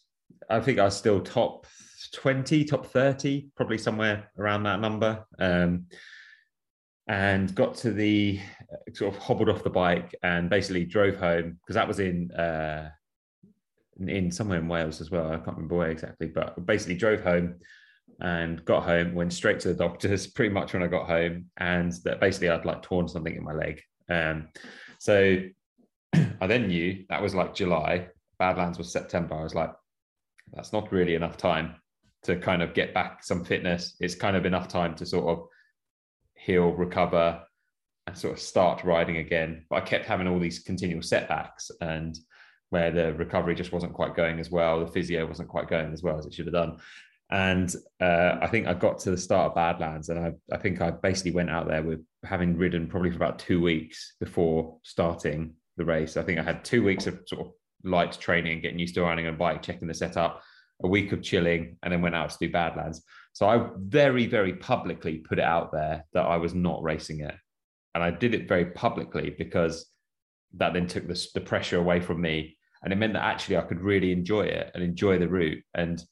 I think I was still top twenty, top thirty, probably somewhere around that number. Um, and got to the, sort of hobbled off the bike and basically drove home, because that was in, uh, in somewhere in Wales as well. I can't remember where exactly, but basically drove home and got home, went straight to the doctors pretty much when I got home. And that basically I'd like torn something in my leg. Um, so I then knew that was like July, Badlands was September. I was like, that's not really enough time to kind of get back some fitness. It's kind of enough time to sort of heal, recover, and sort of start riding again. But I kept having all these continual setbacks, and where the recovery just wasn't quite going as well. The physio wasn't quite going as well as it should have done. And uh, I think I got to the start of Badlands, and I, I think I basically went out there with having ridden probably for about two weeks before starting the race. I think I had two weeks of sort of light training, getting used to riding on a bike, checking the setup, a week of chilling, and then went out to do Badlands. So I very, very publicly put it out there that I was not racing it. And I did it very publicly because that then took the, the pressure away from me. And it meant that actually I could really enjoy it and enjoy the route. And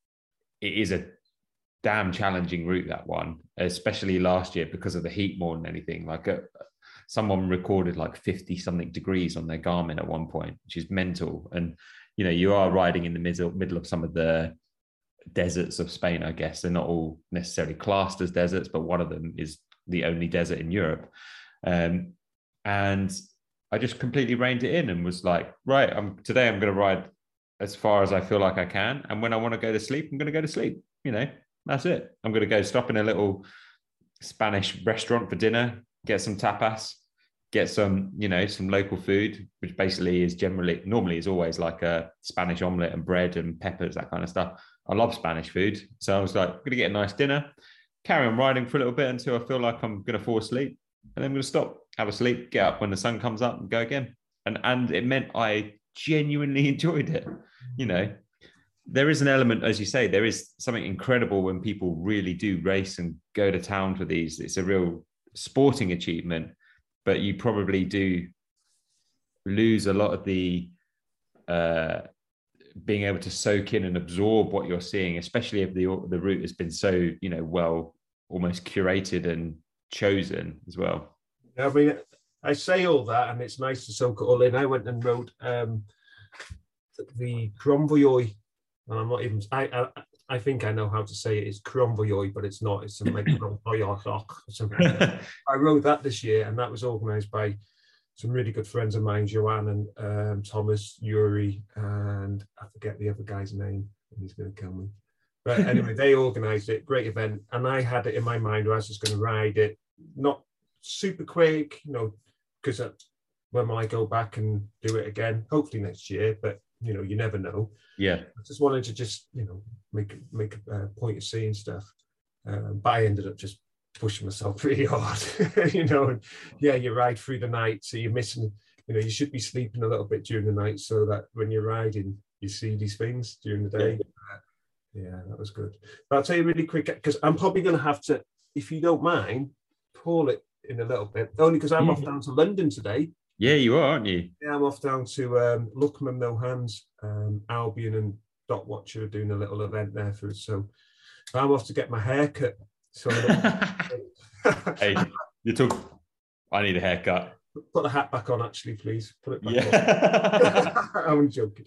it is a damn challenging route, that one, especially last year because of the heat more than anything. Like a, someone recorded like fifty something degrees on their Garmin at one point, which is mental. And, you know, you are riding in the middle, middle of some of the deserts of Spain, I guess. They're not all necessarily classed as deserts, but one of them is the only desert in Europe. Um, and I just completely reined it in and was like, right, I'm today I'm going to ride as far as I feel like I can. And when I want to go to sleep, I'm going to go to sleep. You know, that's it. I'm going to go stop in a little Spanish restaurant for dinner, get some tapas, get some, you know, some local food, which basically is generally, normally is always like a Spanish omelette and bread and peppers, that kind of stuff. I love Spanish food. So I was like, I'm going to get a nice dinner, carry on riding for a little bit until I feel like I'm going to fall asleep. And then I'm going to stop, have a sleep, get up when the sun comes up and go again. And, and it meant I genuinely enjoyed it. You know, there is an element, as you say, there is something incredible when people really do race and go to town for these. It's a real sporting achievement, but you probably do lose a lot of the uh, being able to soak in and absorb what you're seeing, especially if the the route has been so, you know, well, almost curated and chosen as well. I mean, I say all that, and it's nice to soak it all in. I went and rode um, the Cromvoyoy, and I'm not even. I, I I think I know how to say it. It's Cromvoyoy, but it's not. It's something like Cromvoyoy or something like that. I rode that this year, and that was organised by some really good friends of mine, Joanne and um, Thomas, Yuri, and I forget the other guy's name. He's going to kill me. But anyway, they organised it. Great event, and I had it in my mind where I was just going to ride it, not super quick, you know, because when will I go back and do it again? Hopefully next year, but you know, you never know. Yeah. I just wanted to just, you know, make make a point of seeing stuff. Um, but I ended up just pushing myself really hard, you know, and yeah, you ride through the night, so you're missing, you know, you should be sleeping a little bit during the night so that when you're riding, you see these things during the day. Yeah, yeah, that was good. But I'll tell you really quick, because I'm probably going to have to, if you don't mind, pull it in a little bit, only because I'm yeah. off down to London today. Yeah, you are, aren't you? Yeah, I'm off down to um, Luckman No Hands. Um, Albion and Dot Watcher are doing a little event there for us. So I'm off to get my hair cut. So hey, you took. I need a haircut. Put the hat back on, actually, please. Put it back yeah. on. I'm joking.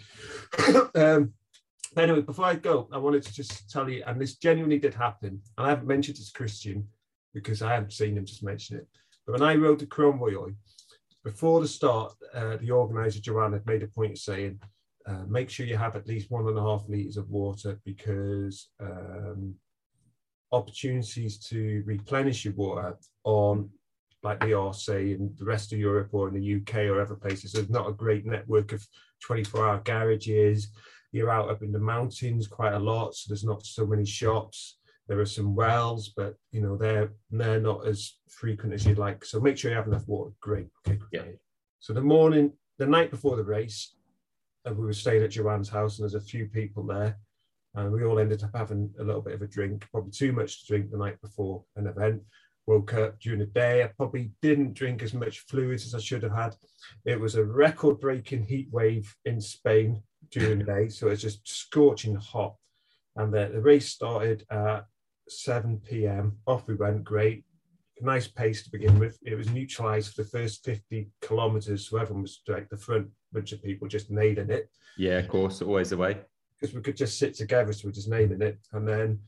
um, anyway, before I go, I wanted to just tell you, and this genuinely did happen, and I haven't mentioned it to Christian because I haven't seen him just mention it. But when I rode the Cromvoyoy, before the start, uh, the organizer, Joanne, had made a point of saying, uh, make sure you have at least one and a half litres of water, because um, opportunities to replenish your water on, like they are, say, in the rest of Europe or in the U K or other places, there's not a great network of twenty-four hour garages. You're out up in the mountains quite a lot, so there's not so many shops. There are some wells, but you know they're they're not as frequent as you'd like. So make sure you have enough water. Great. Okay. Yeah. So the morning, the night before the race, uh, we were staying at Joanne's house, and there's a few people there, and we all ended up having a little bit of a drink, probably too much to drink the night before an event. Woke up during the day. I probably didn't drink as much fluids as I should have had. It was a record-breaking heat wave in Spain during the day, so it's just scorching hot. And the, the race started at seven p m. Off we went, great. Nice pace to begin with. It was neutralised for the first fifty kilometres, so everyone was like the front bunch of people just nailing it. Yeah, of course, always the way. Because we could just sit together, so we're just nailing it. And then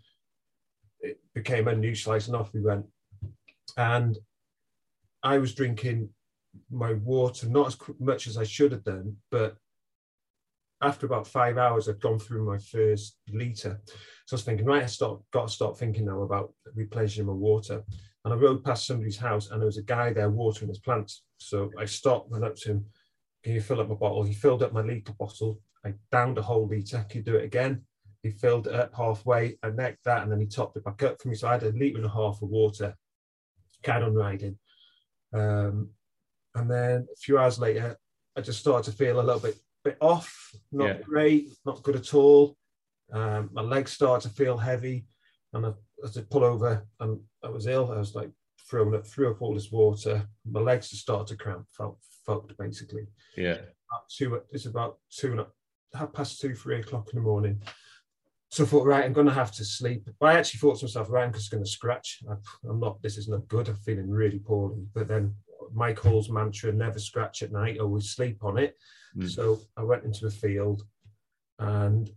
it became unneutralised and off we went. And I was drinking my water, not as much as I should have done, but after about five hours, I'd gone through my first litre. So I was thinking, right, I start, got to start thinking now about replenishing my water. And I rode past somebody's house and there was a guy there watering his plants. So I stopped, went up to him, can you fill up my bottle? He filled up my litre bottle. I downed a whole litre, could do it again. He filled it up halfway, I necked that, and then he topped it back up for me. So I had a litre and a half of water, carried on riding. Um, and then a few hours later, I just started to feel a little bit bit off, not yeah. great, not good at all. Um, my legs started to feel heavy, and I, as I pull over, and I was ill. I was like throwing up, threw up all this water. My legs just started to cramp, felt fucked basically. Yeah. About two, it's about two and a, half past two, three o'clock in the morning. So I thought, right, I'm going to have to sleep. But I actually thought to myself, right, I'm just going to scratch. I, I'm not. This is not good. I'm feeling really poorly. But then Mike Hall's mantra: never scratch at night, always sleep on it. Mm. So I went into the field, and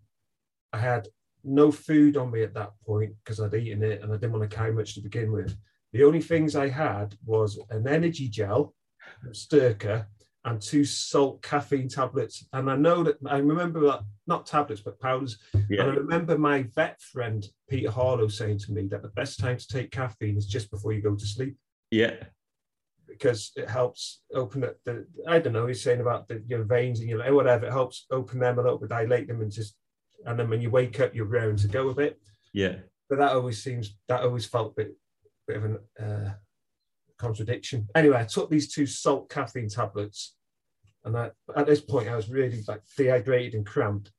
I had no food on me at that point because I'd eaten it and I didn't want to carry much to begin with. The only things I had was an energy gel, Sturka, and two salt caffeine tablets. And I know that, I remember that, not tablets, but powders. Yeah. And I remember my vet friend, Peter Harlow, saying to me that the best time to take caffeine is just before you go to sleep. Yeah. Because it helps open up the, I don't know, he's saying about the, your veins and your, whatever, it helps open them a little bit, dilate them, and just, and then when you wake up, you're raring to go a bit. Yeah. But that always seems, that always felt a bit, bit of a uh, contradiction. Anyway, I took these two salt caffeine tablets, and I, at this point, I was really like dehydrated and cramped,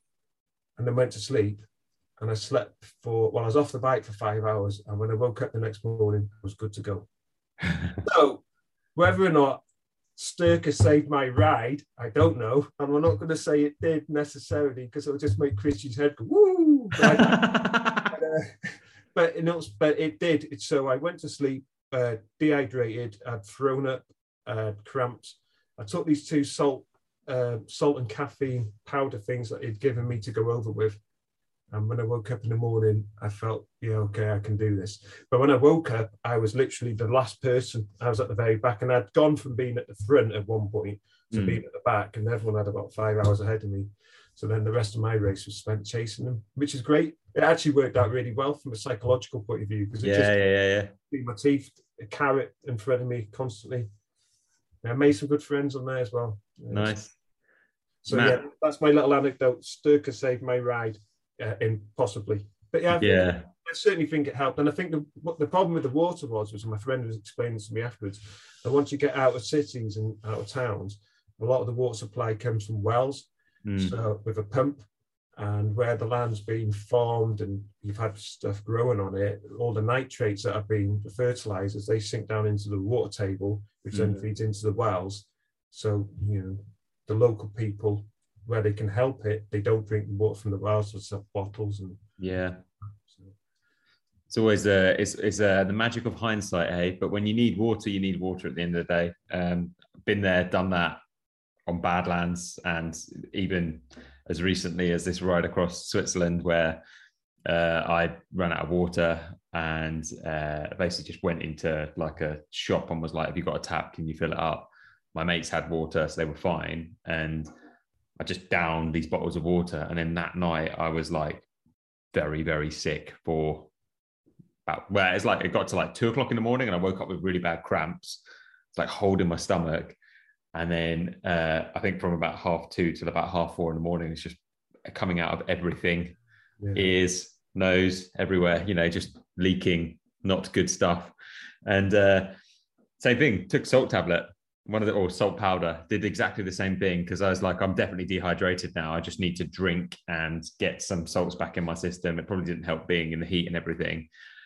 and then went to sleep. And I slept for, well, I was off the bike for five hours. And when I woke up the next morning, I was good to go. So whether or not Sturka saved my ride, I don't know. And I'm not going to say it did necessarily, because it'll just make Christian's head go, woo! But, but, uh, but, it, was, but it did. It, so I went to sleep, uh, dehydrated, I'd thrown up, uh, cramps. I took these two salt uh, salt and caffeine powder things that he'd given me to go over with. And when I woke up in the morning, I felt, yeah, okay, I can do this. But when I woke up, I was literally the last person. I was at the very back, and I'd gone from being at the front at one point to mm. being at the back, and everyone had about five hours ahead of me. So then the rest of my race was spent chasing them, which is great. It actually worked out really well from a psychological point of view, because it yeah, just yeah, yeah, yeah. beat my teeth, a carrot in front of me constantly. I made some good friends on there as well. Nice. So Matt. yeah, that's my little anecdote. Sturka saved my ride. Uh, in possibly, but yeah, I, think, yeah. I certainly think it helped. And I think the what the problem with the water was, was my friend was explaining to me afterwards, that once you get out of cities and out of towns, a lot of the water supply comes from wells, mm. so with a pump, and where the land's been farmed and you've had stuff growing on it, all the nitrates that have been the fertilizers, they sink down into the water table, which mm. then feeds into the wells. So you know, the local people, where they can help it, they don't drink water from the wells, so it's up bottles. And yeah, so. It's always uh, it's it's uh, the magic of hindsight, hey. But when you need water, you need water at the end of the day. Um, been there, done that on Badlands, and even as recently as this ride across Switzerland, where uh, I ran out of water and uh, basically just went into like a shop and was like, "Have you got a tap? Can you fill it up?" My mates had water, so they were fine, and I just downed these bottles of water. And then that night I was like very, very sick for about, well, it's like, it got to like two o'clock in the morning and I woke up with really bad cramps. It's like holding my stomach. And then uh, I think from about half two till about half four in the morning, it's just coming out of everything, yeah. Ears, nose, everywhere, you know, just leaking, not good stuff. And uh, same thing, took salt tablet. One of the, or salt powder, did exactly the same thing, because I was like, I'm definitely dehydrated now. I just need to drink and get some salts back in my system. It probably didn't help being in the heat and everything.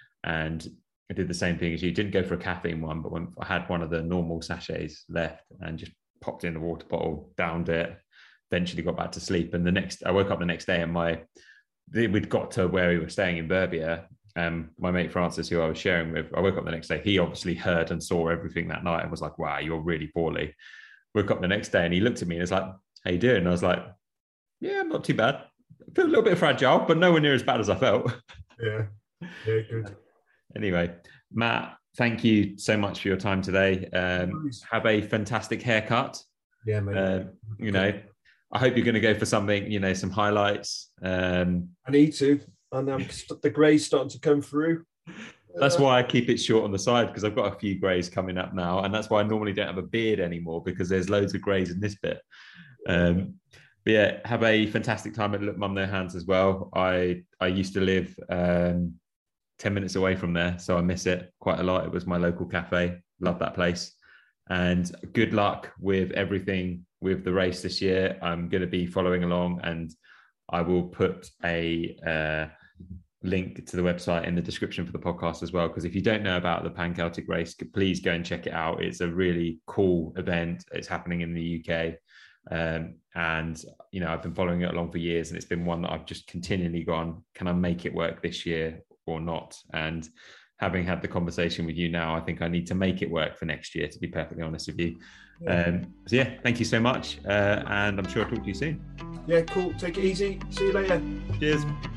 And I did the same thing as you. Didn't go for a caffeine one, but when I had one of the normal sachets left and just popped in the water bottle, downed it, eventually got back to sleep. And the next, I woke up the next day and my, we'd got to where we were staying in Burbia. Um, my mate Francis, who I was sharing with, I woke up the next day. He obviously heard and saw everything that night and was like, wow, you're really poorly. Woke up the next day and he looked at me and was like, how you doing? And I was like, yeah, not too bad. I feel a little bit fragile, but nowhere near as bad as I felt. Yeah, yeah, good. Anyway, Matt, thank you so much for your time today. Um, nice. Have a fantastic haircut. Yeah, mate. Uh, you know, I hope you're going to go for something, you know, some highlights. Um, I need to. And um, the grey's starting to come through. That's why I keep it short on the side, because I've got a few greys coming up now. And that's why I normally don't have a beard anymore, because there's loads of greys in this bit. Um, but yeah, have a fantastic time at Look Mum No Hands as well. I, I used to live um, ten minutes away from there, so I miss it quite a lot. It was my local cafe. Love that place. And good luck with everything with the race this year. I'm going to be following along, and I will put a uh, link to the website in the description for the podcast as well, because if you don't know about the Pan Celtic race, please go and check it out. It's a really cool event. It's happening in the U K, um, and you know, I've been following it along for years, and it's been one that I've just continually gone, can I make it work this year or not? And having had the conversation with you now, I think I need to make it work for next year, to be perfectly honest with you. Um, so yeah, thank you so much, uh, and I'm sure I'll talk to you soon. Yeah, cool. Take it easy. See you later. Cheers.